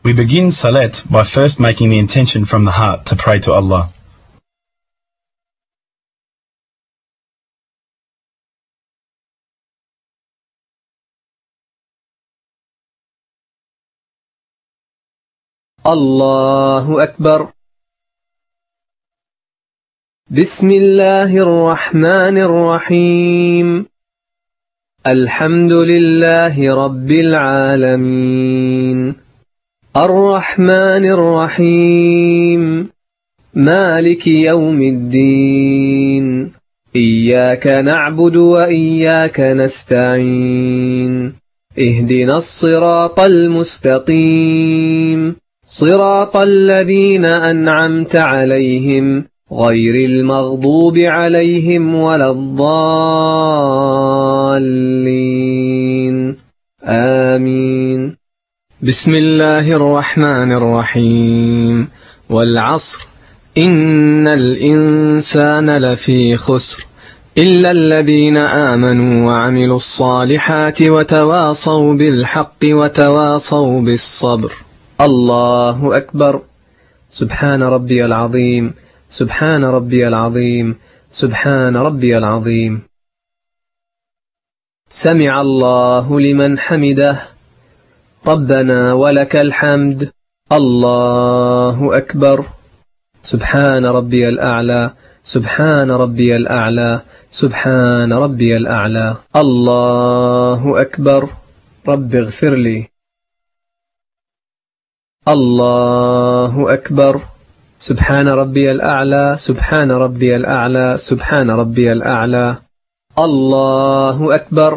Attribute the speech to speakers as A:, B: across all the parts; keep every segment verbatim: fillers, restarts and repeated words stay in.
A: We begin Salat by first making the intention from the heart to pray to Allah.
B: الله أكبر. بسم الله الرحمن الرحيم. الحمد لله رب العالمين الرحمن الرحيم مالك يوم الدين إياك نعبد وإياك نستعين اهدنا الصراط المستقيم صراط الذين أنعمت عليهم غير المغضوب عليهم ولا الضالين آمين. بسم الله الرحمن الرحيم. والعصر إن الإنسان لفي خسر إلا الذين آمنوا وعملوا الصالحات وتواصوا بالحق وتواصوا بالصبر. الله أكبر. سبحان ربي العظيم سبحان ربي العظيم سبحان ربي العظيم. سمع الله لمن حمده ربنا ولك الحمد. الله أكبر. سبحان ربي الأعلى سبحان ربي الأعلى سبحان ربي الأعلى. الله أكبر. رب اغفر لي. الله أكبر. سبحان ربي الأعلى سبحان ربي الأعلى سبحان ربي الأعلى. الله أكبر.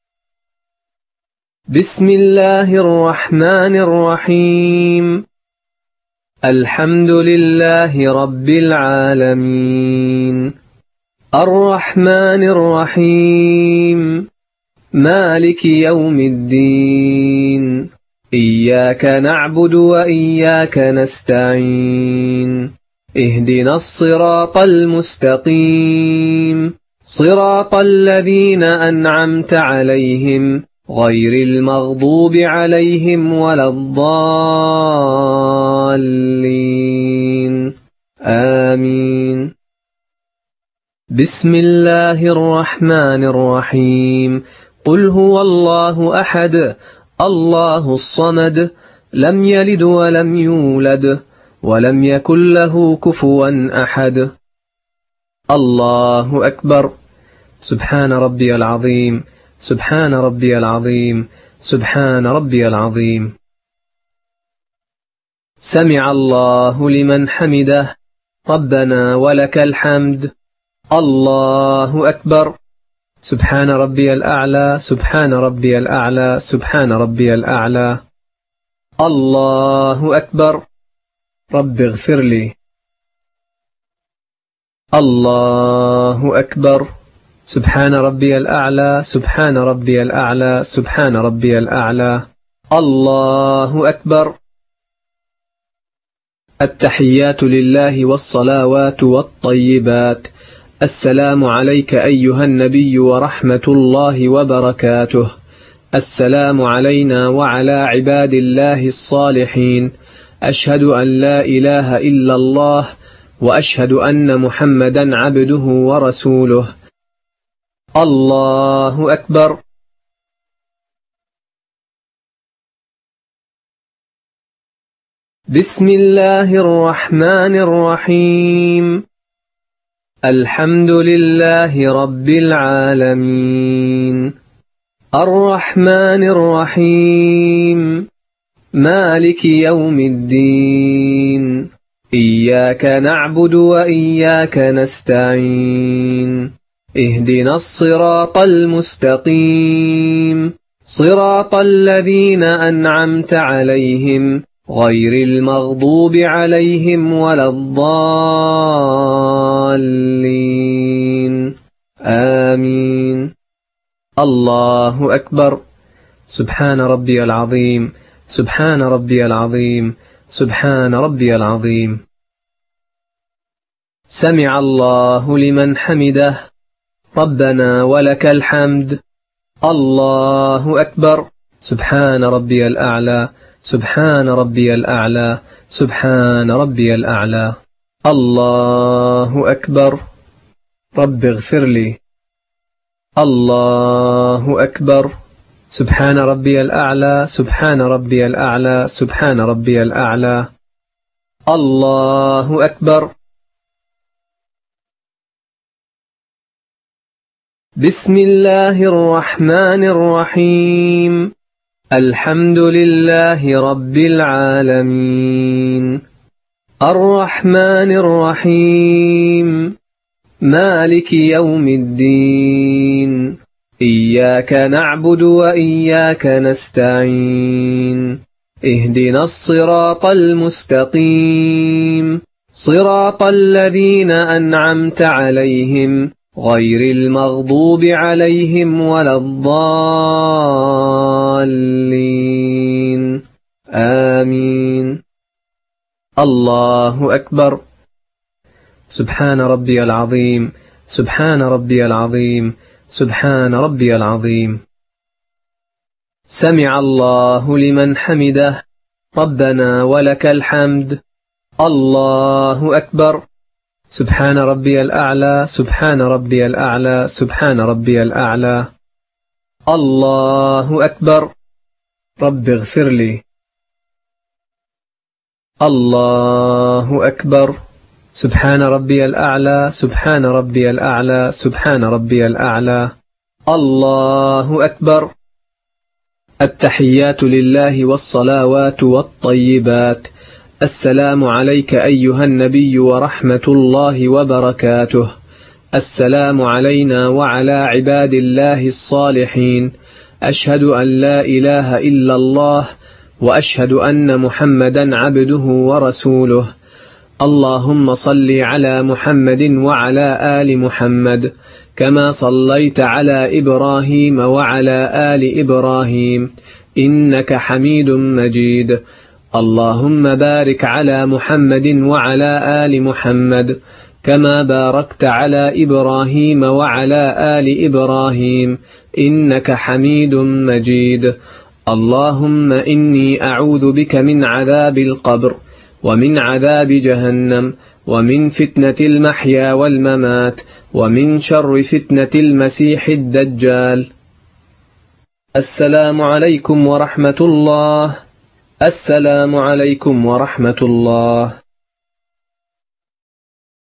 B: بسم الله الرحمن الرحيم. الحمد لله رب العالمين الرحمن الرحيم مالك يوم الدين إياك نعبد وإياك نستعين اهدنا الصراط المستقيم صراط الذين أنعمت عليهم غير المغضوب عليهم ولا الضالين آمين. بسم الله الرحمن الرحيم. قل هو الله أحد الله الصمد لم يلد ولم يولد ولم يكن له كفوا أحد. الله أكبر. سبحان ربي العظيم سبحان ربي العظيم سبحان ربي العظيم. سمع الله لمن حمده ربنا ولك الحمد. الله أكبر. سبحان ربي الأعلى سبحان ربي الأعلى سبحان ربي الأعلى. الله أكبر. رب اغفر لي. الله أكبر. سبحان ربي الأعلى سبحان ربي الأعلى سبحان ربي الأعلى. الله أكبر. التحيات لله والصلوات والطيبات. السلام عليك أيها النبي ورحمة الله وبركاته. السلام علينا وعلى عباد الله الصالحين. أشهد أن لا إله إلا الله وأشهد أن محمدا عبده ورسوله. الله أكبر. بسم الله الرحمن الرحيم. الحمد لله رب العالمين الرحمن الرحيم مالك يوم الدين إياك نعبد وإياك نستعين اهدنا الصراط المستقيم صراط الذين أنعمت عليهم غير المغضوب عليهم ولا الضالين آمين. الله أكبر. سبحان ربي العظيم سبحان ربي العظيم سبحان ربي العظيم. سمع الله لمن حمده ربنا ولك الحمد. الله أكبر. سبحان ربي الأعلى سبحان ربي الأعلى سبحان ربي الأعلى. الله أكبر. رب اغفر لي. الله أكبر. سبحان ربي الأعلى سبحان ربي الأعلى سبحان ربي الأعلى. الله أكبر. بسم الله الرحمن الرحيم. الحمد لله رب العالمين. الرحمن الرحيم. مالك يوم الدين. إياك نعبد وإياك نستعين. اهدنا الصراط المستقيم صراط الذين أنعمت عليهم غير المغضوب عليهم ولا الضالين. آمين. الله أكبر. سبحان ربي العظيم سبحان ربي العظيم سبحان ربي العظيم. سمع الله لمن حمده. ربنا ولك الحمد. الله أكبر. سبحان ربي الأعلى سبحان ربي الأعلى سبحان ربي الأعلى. الله أكبر. رب اغفر لي. الله أكبر. سبحان ربي الأعلى سبحان ربي الأعلى سبحان ربي الأعلى. الله أكبر. التحيات لله والصلوات والطيبات. السلام عليك أيها النبي ورحمة الله وبركاته. السلام علينا وعلى عباد الله الصالحين. أشهد أن لا إله إلا الله وأشهد أن محمدا عبده ورسوله. اللهم صل على محمد وعلى آل محمد كما صليت على إبراهيم وعلى آل إبراهيم إنك حميد مجيد. اللهم بارك على محمد وعلى آل محمد كما باركت على إبراهيم وعلى آل إبراهيم إنك حميد مجيد. اللهم إني أعوذ بك من عذاب القبر ومن عذاب جهنم ومن فتنة المحيا والممات ومن شر فتنة المسيح الدجال. السلام عليكم ورحمة الله. السلام عليكم ورحمة الله.